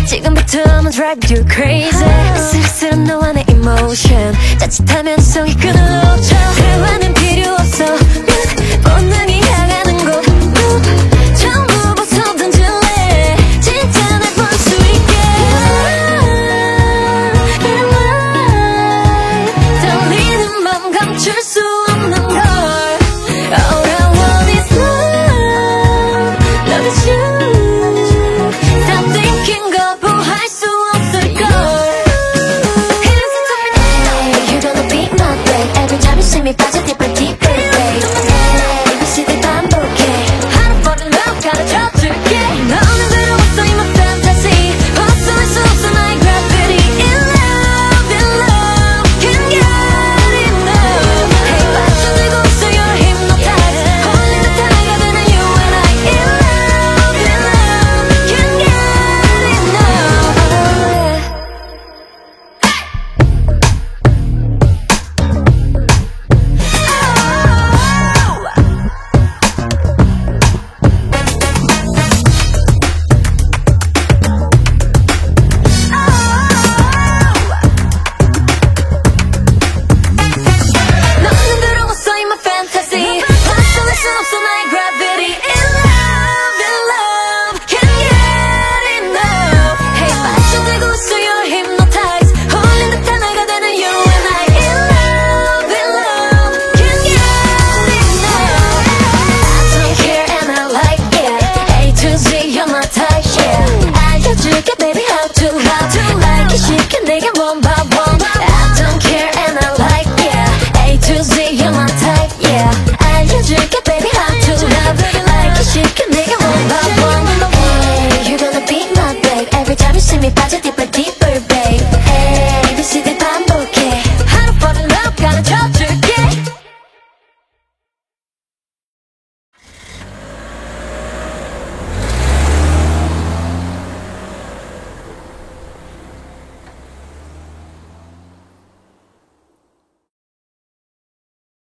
지금부터 I'ma drive you crazy. 쓸쓸한 너와 내 emotion. 자칫하면 성이 끊어져. 대화는 필요 없어. 본능이 향하는 곳. 전부 벗어 던질래. 진짜 날 볼 수 있게. 떨리는 맘 감출 수 없는 걸. All I want is love. Love is you. Stop thinking 거부할 수 없을 걸. Hey, you're gonna be my babe. Every time you see me 빠져 deeper deeper babe. Hey, 이것이 반복해. 하루버린 love 가르쳐줄게. 너는 들어왔어 in my fantasy. 벗어날 수 없어 나의 gravity. In love, can't get enough. Hey, 빠져들고 있어 you're hypnotized. 홀린 듯한 내가 되는 you and I. In love, can't get enough. 너는 들어왔어 in my fantasy. 벗어날 수 없어 나의 gravity. In love, can't get enough. Hey, 빠져들고 있어 you're hypnotized. 홀린 듯한 내가 되는 you and I. In love, can't get enough. I don't care and I like it. A to Z you're my type, yeah. 알려줄게 baby how to like it. 쉽게 내게 one by one. I don't care and I like it. A to Z you're my type, yeah. 알려줄게 baby how to like it. 쉽게 내게 one by one. Hey, you're gonna be my babe. Every time you see me 빠져 deeper deeper.